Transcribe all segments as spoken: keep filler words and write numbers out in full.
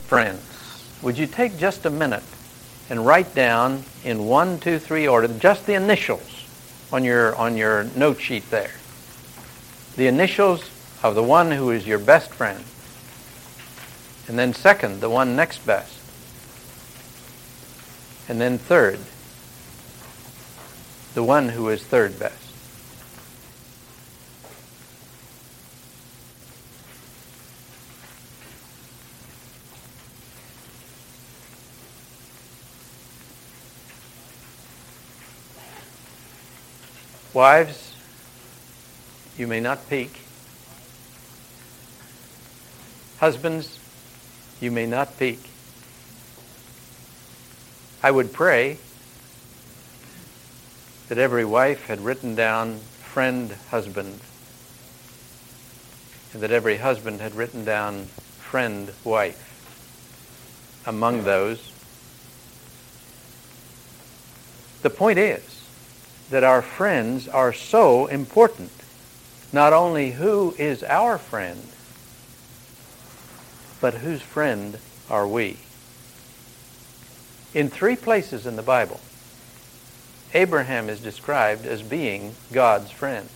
friends. Would you take just a minute and write down in one, two, three order just the initials on your on your note sheet there. The initials of the one who is your best friend. And then second, the one next best. And then third, the one who is third best. Wives, you may not peek. Husbands, you may not peek. I would pray that every wife had written down friend husband, and that every husband had written down friend wife among those. The point is that our friends are so important. Not only who is our friend, but whose friend are we? In three places in the Bible, Abraham is described as being God's friend.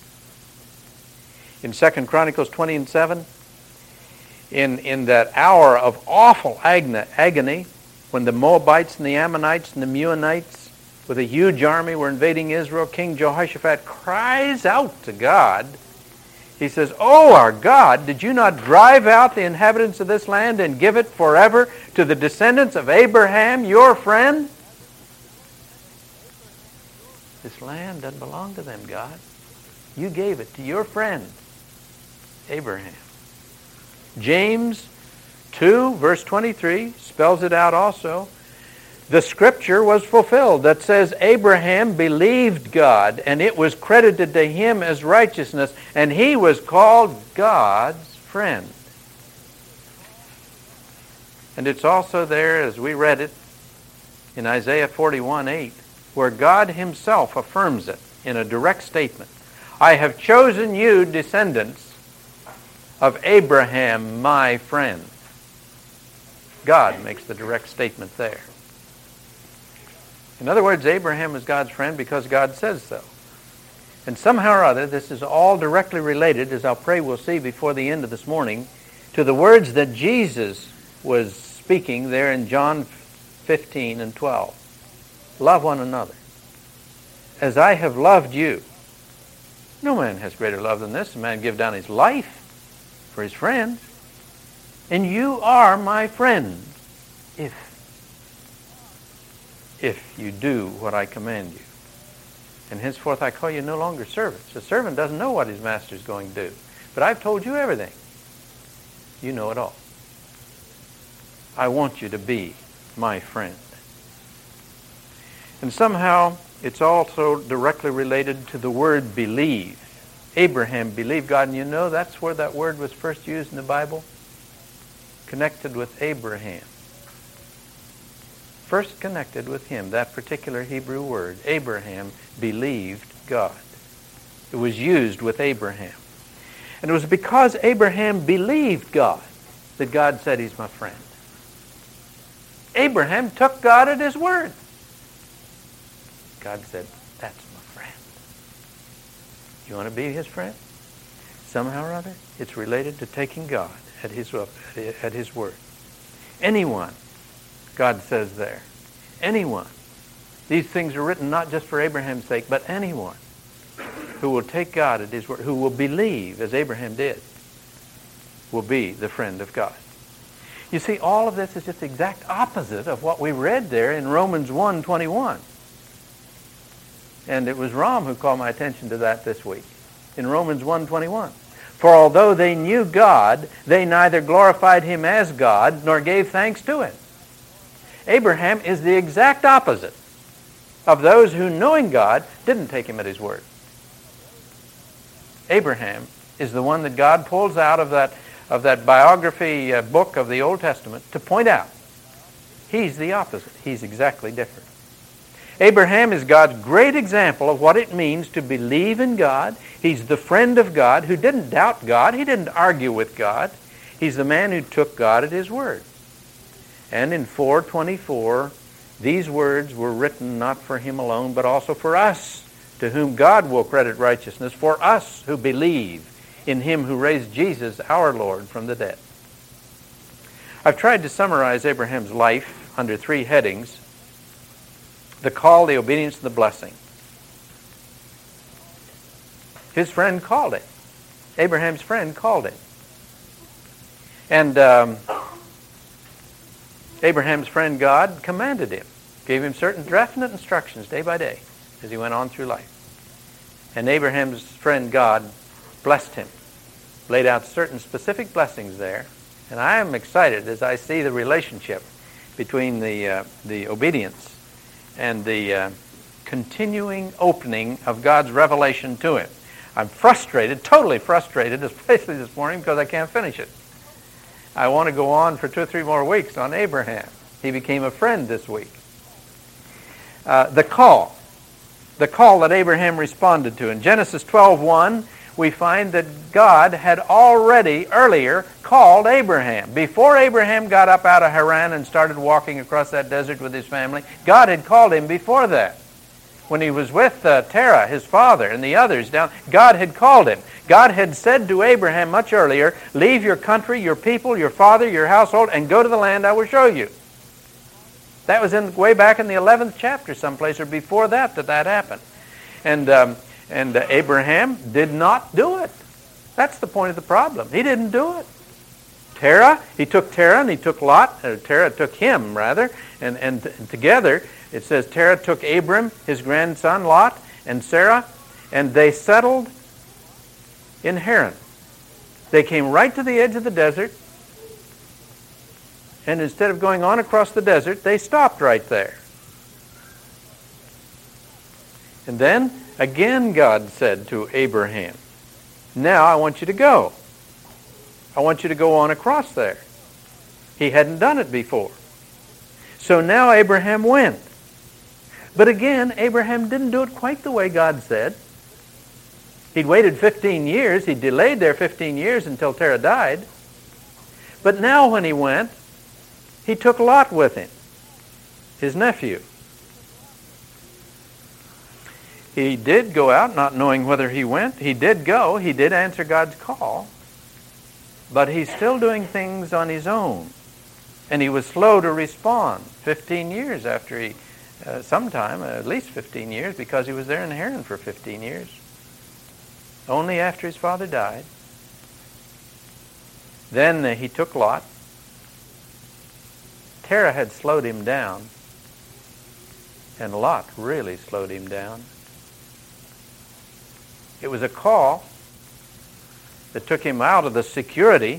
In Second Chronicles twenty and seven, in, in that hour of awful agony, when the Moabites and the Ammonites and the Meunites with a huge army were invading Israel, King Jehoshaphat cries out to God. He says, "Oh, our God, did you not drive out the inhabitants of this land and give it forever to the descendants of Abraham, your friend?" This land doesn't belong to them, God. You gave it to your friend, Abraham. James two, verse twenty-three, spells it out also. The scripture was fulfilled that says Abraham believed God, and it was credited to him as righteousness, and he was called God's friend. And it's also there, as we read it, in Isaiah forty-one eight, where God himself affirms it in a direct statement. I have chosen you, descendants of Abraham, my friend. God makes the direct statement there. In other words, Abraham is God's friend because God says so. And somehow or other, this is all directly related, as I'll pray we'll see before the end of this morning, to the words that Jesus was speaking there in John fifteen and twelve. Love one another. As I have loved you. No man has greater love than this, a man give down his life for his friends. And you are my friends if if you do what I command you. And henceforth I call you no longer servants. A servant doesn't know what his master is going to do. But I've told you everything. You know it all. I want you to be my friend. And somehow it's also directly related to the word believe. Abraham believed God, and you know that's where that word was first used in the Bible? Connected with Abraham. First connected with him, that particular Hebrew word. Abraham believed God. It was used with Abraham. And it was because Abraham believed God that God said he's my friend. Abraham took God at his word. God said, that's my friend. You want to be his friend? Somehow or other, it's related to taking God at his, at his word. Anyone, God says there, anyone. These things are written not just for Abraham's sake, but anyone who will take God at his word, who will believe, as Abraham did, will be the friend of God. You see, all of this is just the exact opposite of what we read there in Romans one twenty-one. And it was Rom who called my attention to that this week. In Romans one twenty-one. For although they knew God, they neither glorified him as God, nor gave thanks to him. Abraham is the exact opposite of those who, knowing God, didn't take him at his word. Abraham is the one that God pulls out of that, of that biography uh, book of the Old Testament to point out. He's the opposite. He's exactly different. Abraham is God's great example of what it means to believe in God. He's the friend of God who didn't doubt God. He didn't argue with God. He's the man who took God at his word. And in four twenty-four, these words were written not for him alone, but also for us, to whom God will credit righteousness, for us who believe in him who raised Jesus, our Lord, from the dead. I've tried to summarize Abraham's life under three headings: the call, the obedience, and the blessing. His friend called it. Abraham's friend called it. And um, Abraham's friend God commanded him, gave him certain definite instructions day by day as he went on through life. And Abraham's friend God blessed him, laid out certain specific blessings there. And I am excited as I see the relationship between the, uh, the obedience and the uh, continuing opening of God's revelation to him. I'm frustrated, totally frustrated, especially this morning because I can't finish it. I want to go on for two or three more weeks on Abraham. He became a friend this week. Uh, the call. The call that Abraham responded to. In Genesis twelve one, we find that God had already earlier called Abraham. Before Abraham got up out of Haran and started walking across that desert with his family, God had called him before that. When he was with uh, Terah, his father, and the others down, God had called him. God had said to Abraham much earlier, leave your country, your people, your father, your household, and go to the land I will show you. That was in way back in the eleventh chapter someplace, or before that, that that happened. And, um, and uh, Abraham did not do it. That's the point of the problem. He didn't do it. Terah, he took Terah and he took Lot, or Terah took him rather, and, and, and together, it says Terah took Abram, his grandson Lot, and Sarah, and they settled in Haran. They came right to the edge of the desert, and instead of going on across the desert, they stopped right there. And then, again God said to Abraham, now I want you to go. I want you to go on across there. He hadn't done it before. So now Abraham went. But again, Abraham didn't do it quite the way God said. He'd waited fifteen years. He delayed there fifteen years until Terah died. But now when he went, he took Lot with him, his nephew. He did go out not knowing whether he went. He did go. He did answer God's call. But he's still doing things on his own. And he was slow to respond fifteen years after he, uh, sometime, uh, at least fifteen years, because he was there in Haran for fifteen years. Only after his father died. Then uh, he took Lot. Terah had slowed him down. And Lot really slowed him down. It was a call that took him out of the security.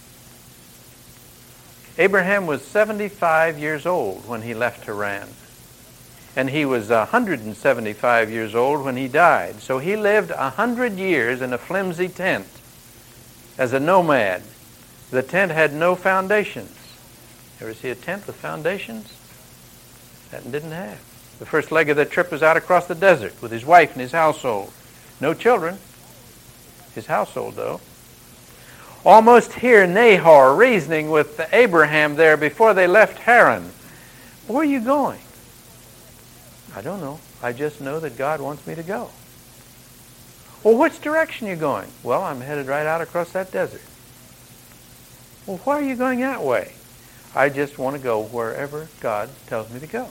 Abraham was seventy-five years old when he left Haran. And he was one hundred seventy-five years old when he died. So he lived one hundred years in a flimsy tent as a nomad. The tent had no foundations. Ever see a tent with foundations? That didn't have. The first leg of the trip was out across the desert with his wife and his household. No children. His household, though. Almost hear Nahor reasoning with Abraham there before they left Haran. Where are you going? I don't know. I just know that God wants me to go. Well, which direction are you going? Well, I'm headed right out across that desert. Well, why are you going that way? I just want to go wherever God tells me to go.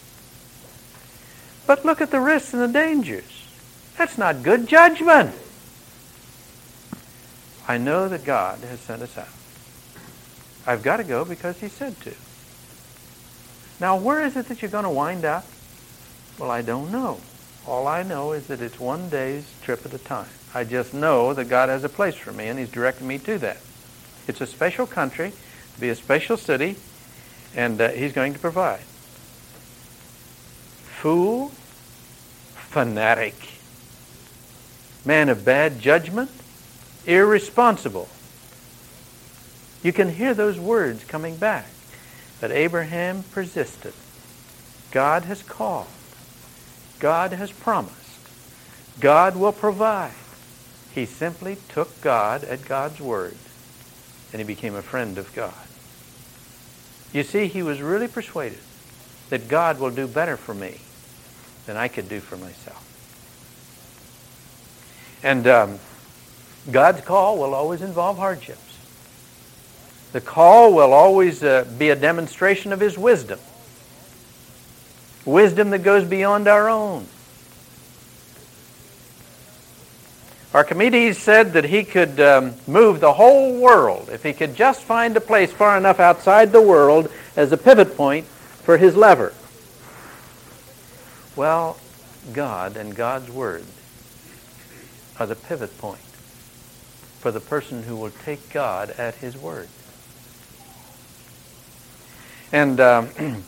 But look at the risks and the dangers. That's not good judgment. I know that God has sent us out. I've got to go because he said to. Now, where is it that you're going to wind up? Well, I don't know. All I know is that it's one day's trip at a time. I just know that God has a place for me, and he's directing me to that. It's a special country, to be a special city, and uh, he's going to provide. Fool, fanatic, man of bad judgment, irresponsible. You can hear those words coming back. But Abraham persisted. God has called. God has promised. God will provide. He simply took God at God's word, and he became a friend of God. You see, he was really persuaded that God will do better for me than I could do for myself. And um, God's call will always involve hardships. The call will always uh, be a demonstration of his wisdom. Wisdom that goes beyond our own. Archimedes said that he could um, move the whole world if he could just find a place far enough outside the world as a pivot point for his lever. Well, God and God's Word are the pivot point for the person who will take God at his word. And um,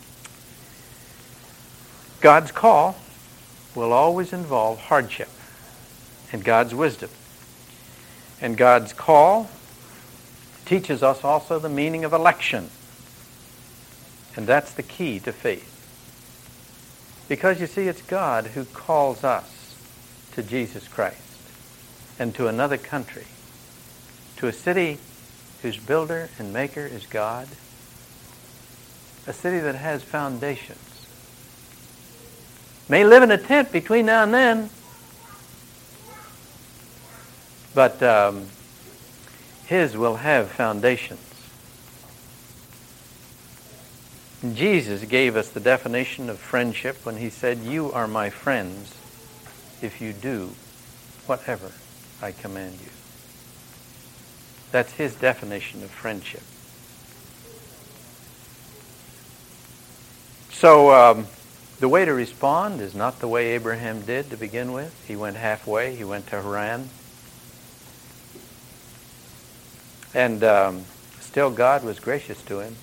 God's call will always involve hardship and God's wisdom. And God's call teaches us also the meaning of election. And that's the key to faith. Because you see, it's God who calls us to Jesus Christ and to another country, to a city whose builder and maker is God, a city that has foundations. May live in a tent between now and then, but um, his will have foundations. And Jesus gave us the definition of friendship when he said, "You are my friends if you do whatever I command you." That's his definition of friendship. So um, the way to respond is not the way Abraham did to begin with. He went halfway. He went to Haran. And um, still God was gracious to him.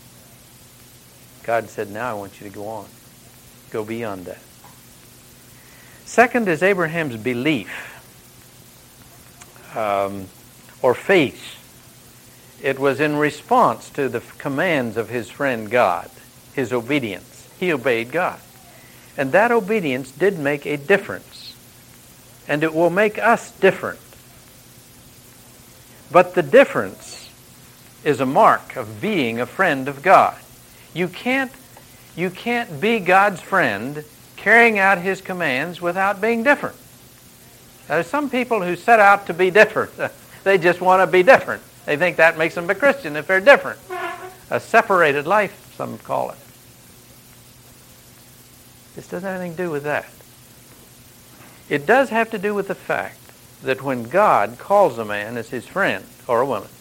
God said, "Now I want you to go on. Go beyond that." Second is Abraham's belief. Um, or faith. It was in response to the commands of his friend God, his obedience. He obeyed God. And that obedience did make a difference. And it will make us different. But the difference is a mark of being a friend of God. You can't, you can't be God's friend carrying out his commands without being different. There's some people who set out to be different. They just want to be different. They think that makes them a Christian if they're different. A separated life, some call it. This doesn't have anything to do with that. It does have to do with the fact that when God calls a man as his friend or a woman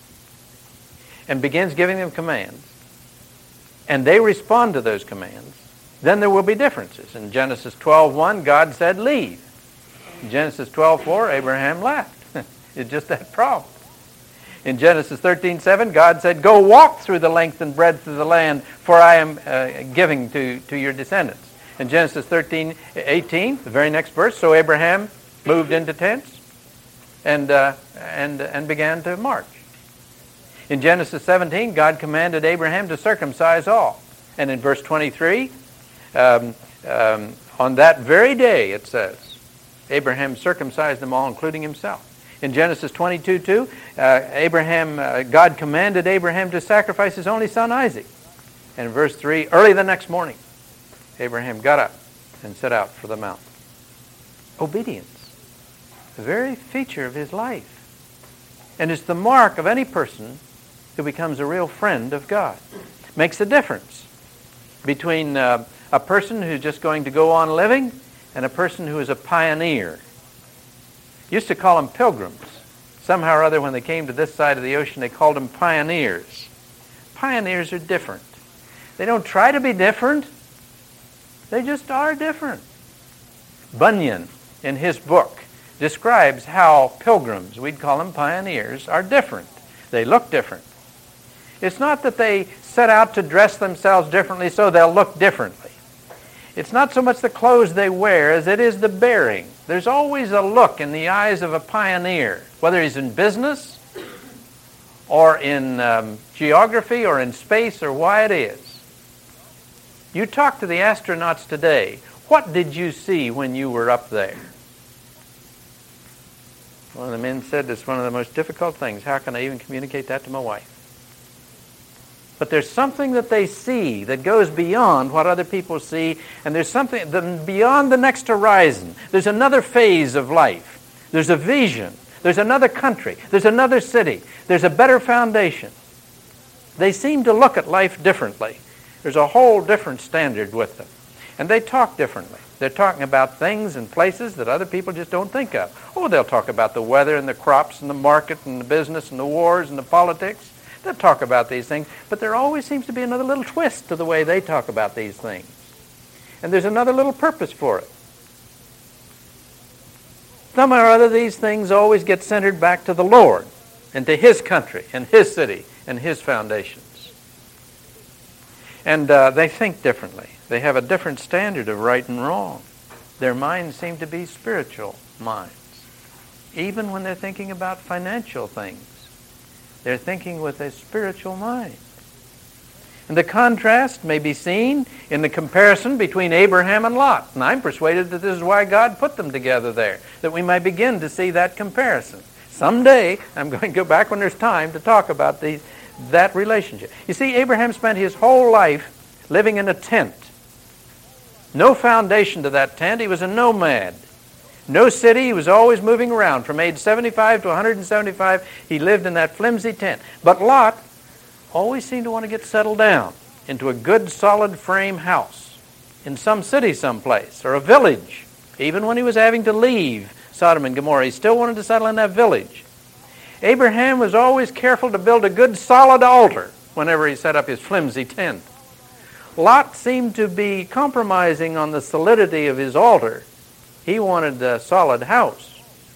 and begins giving them commands, and they respond to those commands, then there will be differences. In Genesis twelve one, God said, "Leave." In Genesis twelve four, Abraham left. It's just that problem. In Genesis thirteen seven, God said, "Go walk through the length and breadth of the land, for I am uh, giving to, to your descendants." In Genesis thirteen eighteen, the very next verse, so Abraham moved into tents and, uh, and, and began to march. In Genesis seventeen, God commanded Abraham to circumcise all. And in verse twenty-three, um, um, on that very day, it says, Abraham circumcised them all, including himself. In Genesis twenty-two two, uh, Abraham, uh, God commanded Abraham to sacrifice his only son Isaac. And in verse three, early the next morning, Abraham got up and set out for the mount. Obedience, the very feature of his life. And it's the mark of any person who becomes a real friend of God. Makes a difference between uh, a person who's just going to go on living and a person who is a pioneer. Used to call them pilgrims. Somehow or other, when they came to this side of the ocean, they called them pioneers. Pioneers are different. They don't try to be different. They just are different. Bunyan, in his book, describes how pilgrims, we'd call them pioneers, are different. They look different. It's not that they set out to dress themselves differently so they'll look differently. It's not so much the clothes they wear as it is the bearing. There's always a look in the eyes of a pioneer, whether he's in business or in um, geography or in space or why it is. You talk to the astronauts today. What did you see when you were up there? One of the men said it's one of the most difficult things. How can I even communicate that to my wife? But there's something that they see that goes beyond what other people see, and there's something the, beyond the next horizon. There's another phase of life. There's a vision. There's another country. There's another city. There's a better foundation. They seem to look at life differently. There's a whole different standard with them. And they talk differently. They're talking about things and places that other people just don't think of. Oh, they'll talk about the weather and the crops and the market and the business and the wars and the politics. They'll talk about these things, but there always seems to be another little twist to the way they talk about these things. And there's another little purpose for it. Somehow or other, these things always get centered back to the Lord and to His country and His city and His foundations. And uh, they think differently. They have a different standard of right and wrong. Their minds seem to be spiritual minds. Even when they're thinking about financial things, they're thinking with a spiritual mind. And the contrast may be seen in the comparison between Abraham and Lot. And I'm persuaded that this is why God put them together there, that we might begin to see that comparison. Someday, I'm going to go back when there's time to talk about these, that relationship. You see, Abraham spent his whole life living in a tent. No foundation to that tent. He was a nomad. No city. He was always moving around. From age seventy-five to one hundred seventy-five, he lived in that flimsy tent. But Lot always seemed to want to get settled down into a good, solid frame house in some city someplace, or a village. Even when he was having to leave Sodom and Gomorrah, he still wanted to settle in that village. Abraham was always careful to build a good, solid altar whenever he set up his flimsy tent. Lot seemed to be compromising on the solidity of his altar. He wanted a solid house.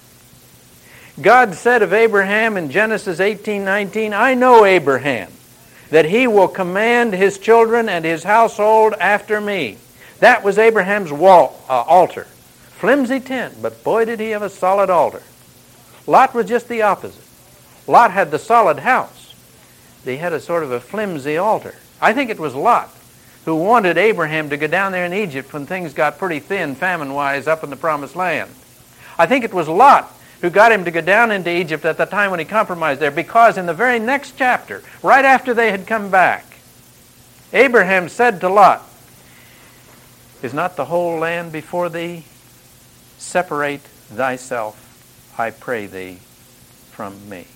God said of Abraham in Genesis eighteen nineteen, I know Abraham, that he will command his children and his household after me. That was Abraham's wall, uh, altar. Flimsy tent, but boy did he have a solid altar. Lot was just the opposite. Lot had the solid house. They had a sort of a flimsy altar. I think it was Lot who wanted Abraham to go down there in Egypt when things got pretty thin, famine-wise, up in the Promised Land. I think it was Lot who got him to go down into Egypt at the time when he compromised there, because in the very next chapter, right after they had come back, Abraham said to Lot, is not the whole land before thee? Separate thyself, I pray thee, from me.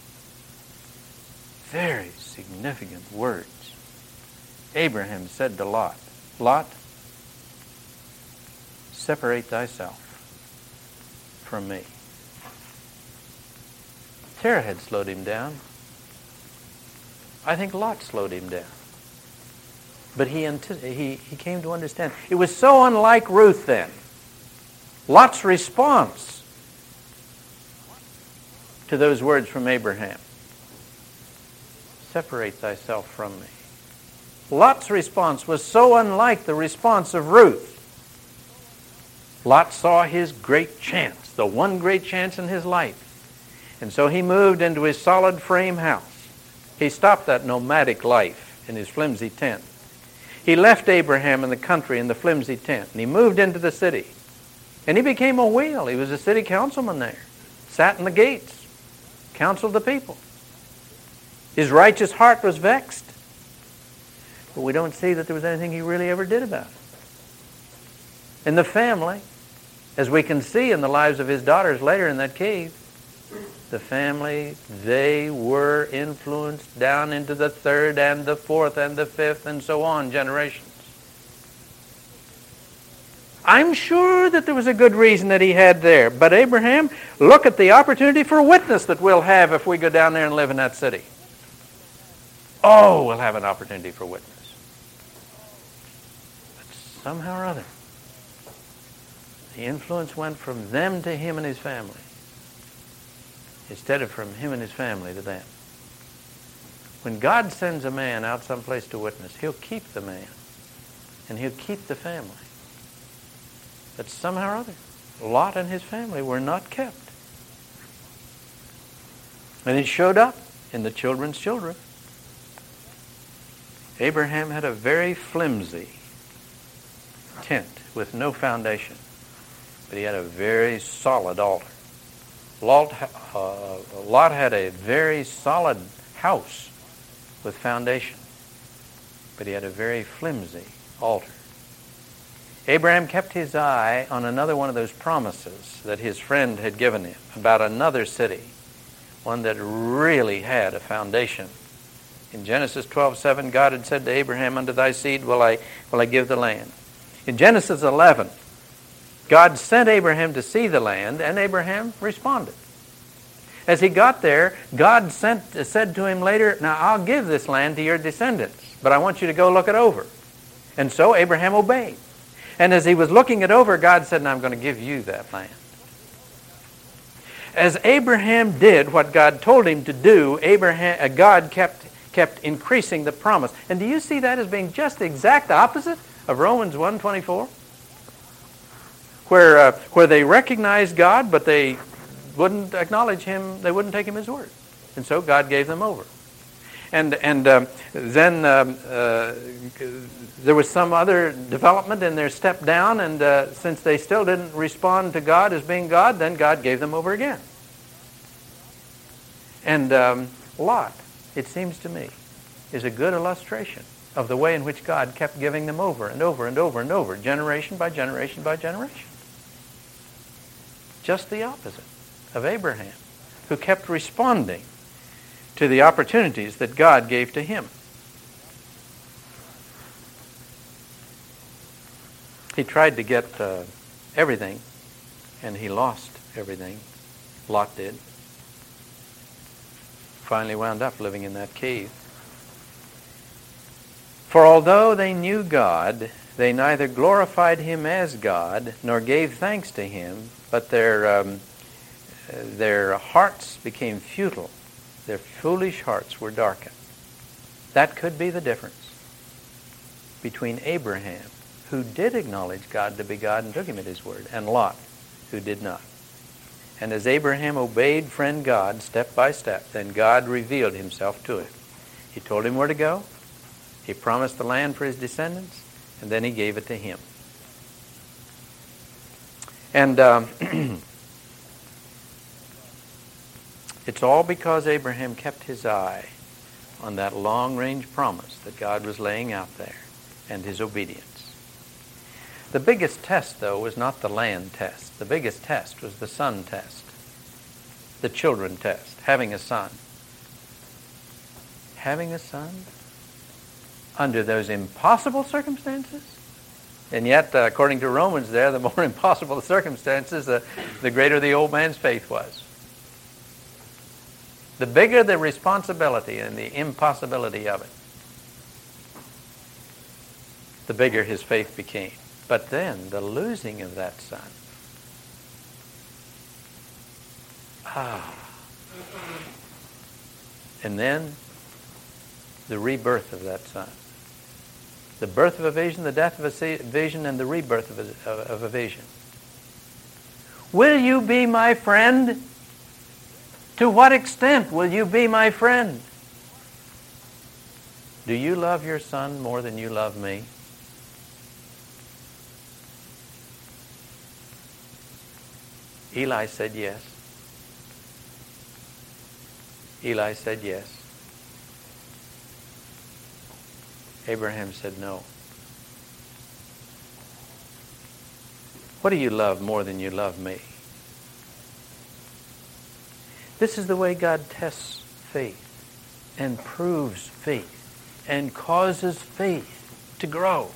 Very significant words. Abraham said to Lot, Lot, separate thyself from me. Terah had slowed him down. I think Lot slowed him down. But he, he, he came to understand. It was so unlike Ruth then. Lot's response to those words from Abraham, separate thyself from me. Lot's response was so unlike the response of Ruth. Lot saw his great chance, the one great chance in his life. And so he moved into his solid frame house. He stopped that nomadic life in his flimsy tent. He left Abraham in the country in the flimsy tent, and he moved into the city. And he became a wheel. He was a city councilman there. Sat in the gates, counseled the people. His righteous heart was vexed. But we don't see that there was anything he really ever did about it. In the family, as we can see in the lives of his daughters later in that cave, the family, they were influenced down into the third and the fourth and the fifth and so on generations. I'm sure that there was a good reason that he had there. But Abraham, look at the opportunity for witness that we'll have if we go down there and live in that city. Oh, we'll have an opportunity for witness. But somehow or other, the influence went from them to him and his family, instead of from him and his family to them. When God sends a man out someplace to witness, he'll keep the man, and he'll keep the family. But somehow or other, Lot and his family were not kept. And it showed up in the children's children. Abraham had a very flimsy tent with no foundation, but he had a very solid altar. Lot, uh, Lot had a very solid house with foundation. but he had a very flimsy altar. Abraham kept his eye on another one of those promises that his friend had given him about another city, one that really had a foundation. In Genesis twelve seven, God had said to Abraham, "Unto thy seed will I, will I give the land." In Genesis eleven, God sent Abraham to see the land, and Abraham responded. As he got there, God sent, said to him later, "Now I'll give this land to your descendants, but I want you to go look it over." And so Abraham obeyed. And as he was looking it over, God said, "Now I'm going to give you that land." As Abraham did what God told him to do, Abraham, uh, God kept, kept increasing the promise. And do you see that as being just the exact opposite of Romans one twenty-four? Where, uh, where they recognized God, but they wouldn't acknowledge Him, they wouldn't take Him as word. And so God gave them over. And and um, then um, uh, there was some other development in their step down, and uh, since they still didn't respond to God as being God, then God gave them over again. And um, Lot, it seems to me, is a good illustration of the way in which God kept giving them over and over and over and over, generation by generation by generation. Just the opposite of Abraham, who kept responding to the opportunities that God gave to him. He tried to get uh, everything, and he lost everything. Lot did. Finally wound up living in that cave. For although they knew God, they neither glorified Him as God, nor gave thanks to Him, but their, um, their hearts became futile. Their foolish hearts were darkened. That could be the difference between Abraham, who did acknowledge God to be God and took Him at His word, and Lot, who did not. And as Abraham obeyed friend God step by step, then God revealed Himself to him. He told him where to go. He promised the land for his descendants, and then He gave it to him. And um, it's all because Abraham kept his eye on that long-range promise that God was laying out there, and his obedience. The biggest test, though, was not the land test. The biggest test was the son test, the children test, having a son. Having a son under those impossible circumstances? And yet, uh, according to Romans there, the more impossible the circumstances, the, the greater the old man's faith was. The bigger the responsibility and the impossibility of it, the bigger his faith became. But then, the losing of that son. Ah. And then, the rebirth of that son. The birth of a vision, the death of a vision, and the rebirth of a, of a vision. Will you be my friend? To what extent will you be my friend? Do you love your son more than you love me? Eli said yes. Eli said yes. Abraham said no. What do you love more than you love me? This is the way God tests faith and proves faith and causes faith to grow.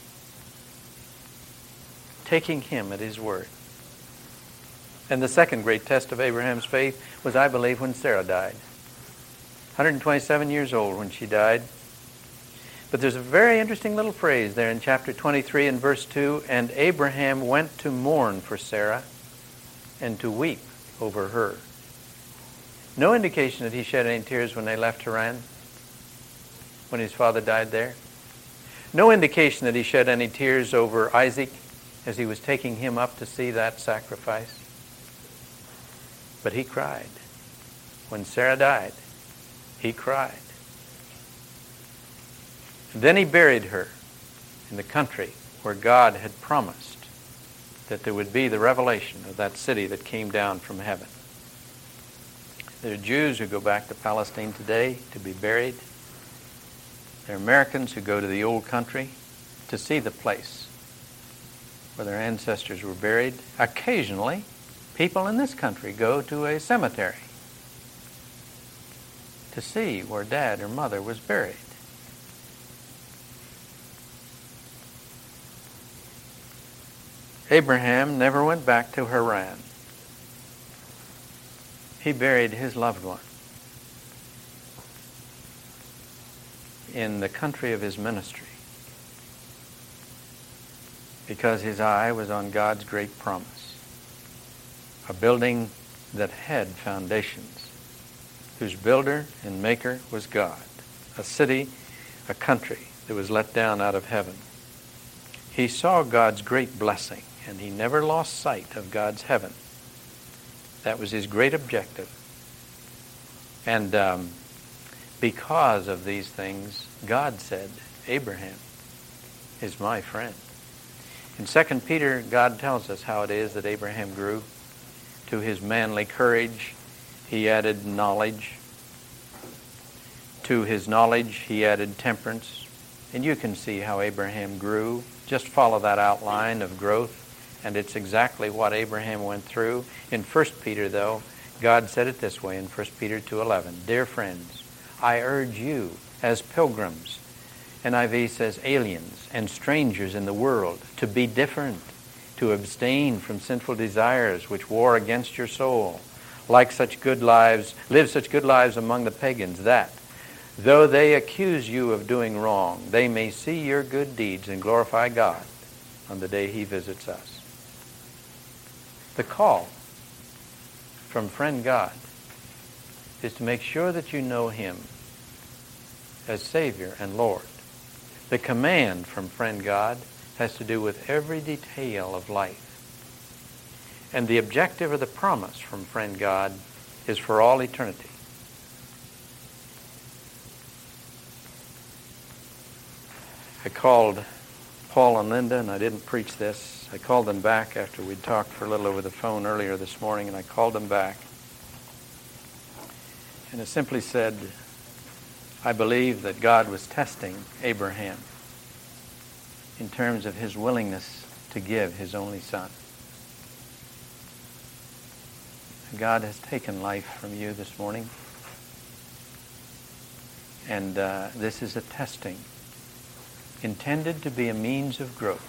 Taking Him at His word. And the second great test of Abraham's faith was, I believe, when Sarah died. one hundred twenty-seven years old when she died. But there's a very interesting little phrase there in chapter twenty-three and verse two, and Abraham went to mourn for Sarah and to weep over her. No indication that he shed any tears when they left Haran, when his father died there. No indication that he shed any tears over Isaac as he was taking him up to see that sacrifice. But he cried. When Sarah died, he cried. And then he buried her in the country where God had promised that there would be the revelation of that city that came down from heaven. There are Jews who go back to Palestine today to be buried. There are Americans who go to the old country to see the place where their ancestors were buried. Occasionally, people in this country go to a cemetery to see where dad or mother was buried. Abraham never went back to Haran. He buried his loved one in the country of his ministry because his eye was on God's great promise, a building that had foundations, whose builder and maker was God, a city, a country that was let down out of heaven. He saw God's great blessing, and he never lost sight of God's heaven. That was his great objective. And um, because of these things, God said, Abraham is my friend. In Second Peter, God tells us how it is that Abraham grew. To his manly courage, he added knowledge. To his knowledge, he added temperance. And you can see how Abraham grew. Just follow that outline of growth, and it's exactly what Abraham went through. In First Peter, though, God said it this way in First Peter two eleven, Dear friends, I urge you as pilgrims, N I V says aliens and strangers in the world, to be different, to abstain from sinful desires which war against your soul. Like such good lives, live such good lives among the pagans that, though they accuse you of doing wrong, they may see your good deeds and glorify God on the day he visits us. The call from friend God is to make sure that you know him as Savior and Lord. The command from friend God has to do with every detail of life. And the objective of the promise from friend God is for all eternity. I called Paul and Linda, and I didn't preach this. I called them back after we'd talked for a little over the phone earlier this morning, and I called them back. And I simply said, I believe that God was testing Abraham in terms of his willingness to give his only son. God has taken life from you this morning, and uh, this is a testing intended to be a means of growth.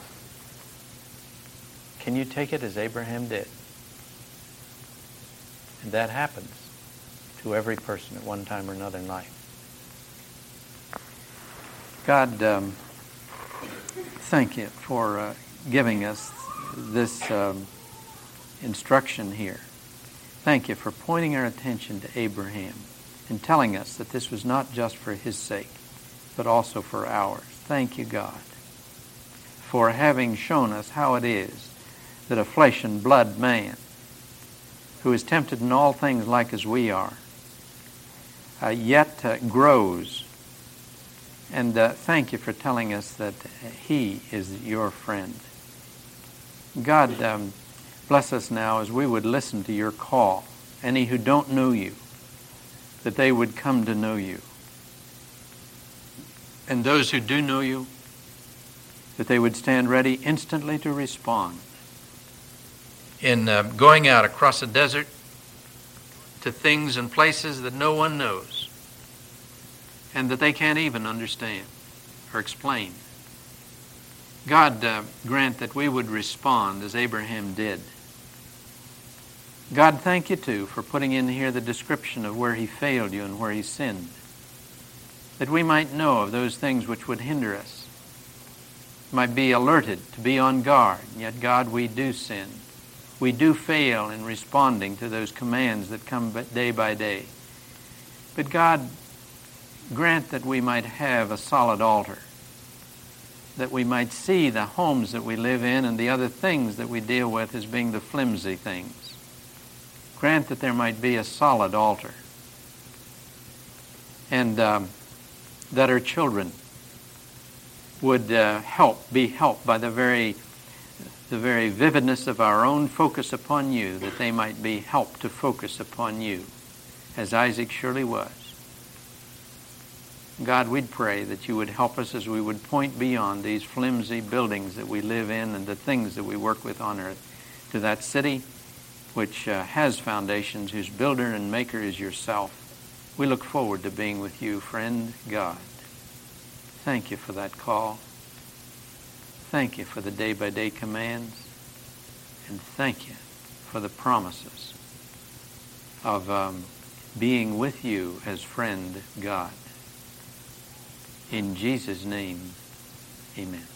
Can you take it as Abraham did? And that happens to every person at one time or another in life. God, um, thank you for uh, giving us this um, instruction here. Thank you for pointing our attention to Abraham and telling us that this was not just for his sake, but also for ours. Thank you, God, for having shown us how it is that a flesh and blood man who is tempted in all things like as we are, uh, yet uh, grows. And uh, thank you for telling us that he is your friend. God, um, bless us now as we would listen to your call. Any who don't know you, that they would come to know you. And those who do know you, that they would stand ready instantly to respond. In uh, going out across a desert to things and places that no one knows and that they can't even understand or explain. God, uh, grant that we would respond as Abraham did. God, thank you, too, for putting in here the description of where he failed you and where he sinned, that we might know of those things which would hinder us, might be alerted to be on guard. Yet, God, we do sin. We do fail in responding to those commands that come day by day. But God, grant that we might have a solid altar, that we might see the homes that we live in and the other things that we deal with as being the flimsy things. Grant that there might be a solid altar, and um, that our children would uh, help, be helped by the very, the very vividness of our own focus upon you, that they might be helped to focus upon you, as Isaac surely was. God, we'd pray that you would help us as we would point beyond these flimsy buildings that we live in and the things that we work with on earth to that city which uh, has foundations, whose builder and maker is yourself. We look forward to being with you, friend God. Thank you for that call. Thank you for the day-by-day commands. And thank you for the promises of um, being with you as friend God. In Jesus' name, amen.